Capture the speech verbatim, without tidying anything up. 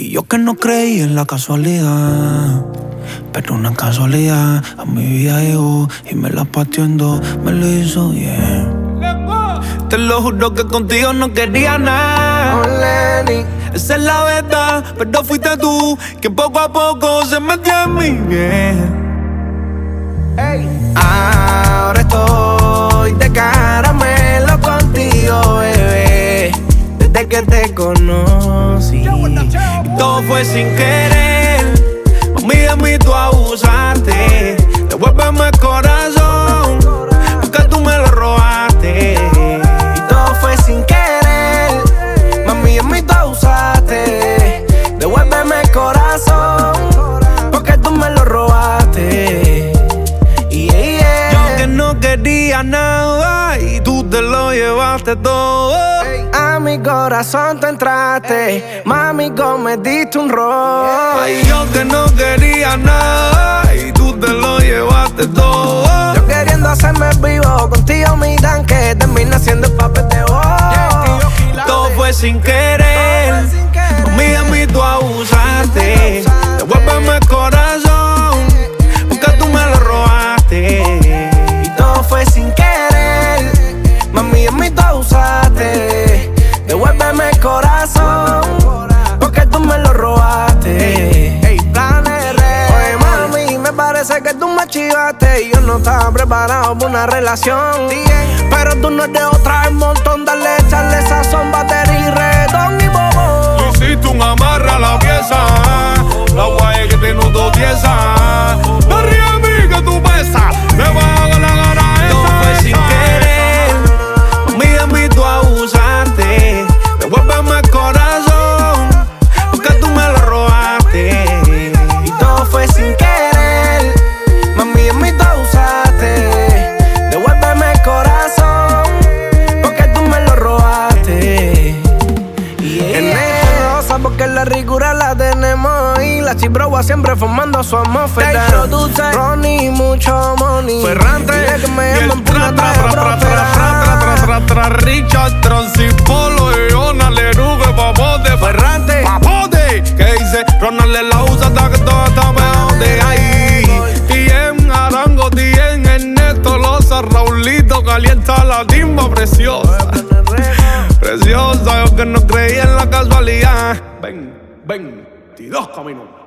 Y yo que no creí en la casualidad, pero una casualidad a mi vida llegó y me la pateó en dos, me lo hizo bien. Te lo juro que contigo no quería nada, Oh, Lenny. esa es la verdad, pero fuiste tú que poco a poco se metió en mi bien. Hey. Ahora estoy de caramelo contigo, bebé. Desde que te conocí, Y todo fue sin querer. Mami, de mí tú abusaste. Devuélveme el corazón, porque tú me lo robaste. y todo fue sin querer. Mami, en mí tú abusaste. Devuélveme el corazón, porque tú me lo robaste. Yeah, yeah. Yo que no quería nada y tú te lo llevaste todo. A mi corazón tú entraste, mami, cometiste un rol. Ay, yo que no quería nada y tú te lo llevaste todo. Yo queriendo hacerme vivo, contigo mi tanque termina siendo el papel de vos. Todo fue sin querer. Mami, de mí tú abusaste. Devuélveme el corazón, porque tú me lo robaste. Y todo fue sin querer. Mami, en mí tú abusaste. Devuélveme el corazón, porque tú me lo robaste. Hey, planes reales. Oye, mami, me parece que tú me chivaste y yo no estaba preparado para una relación. Pero tú no eres otra del montón, dale, echarle sazón, batería y reggaetón y bobo. Tú hiciste un amarre a la pieza, la guay que te notó tiesa. No ríes a mí que tú pesas, me baja la gana esa. Todo fue sin querer, mami, de mí tú abusaste. Devuélveme el corazón, porque tú me lo robaste. Y todo fue sin querer, mami, en mí tú abusaste. Devuélveme el corazón, porque tú me lo robaste. Yeah. En esta rosa, porque la ricura la tenemos y la chibrogua siempre formando su atmósfera. Te introduce Ronnie, mucho money. Ferrante, Dile que me y el llaman tra, por tra, una tra, tra, tra, tra, tra, tra, tra, Richard, Transipolo, Iona, Lerugue, Papote, Ferrante, Papote, que dice Ronald le la usa hasta que todo está mejor de ahí. Tien, Arango, Tien, Ernesto, Loza, Raulito, calienta la timba preciosa, preciosa, yo que no creía en la casualidad. Ven, ven, veintidós caminos.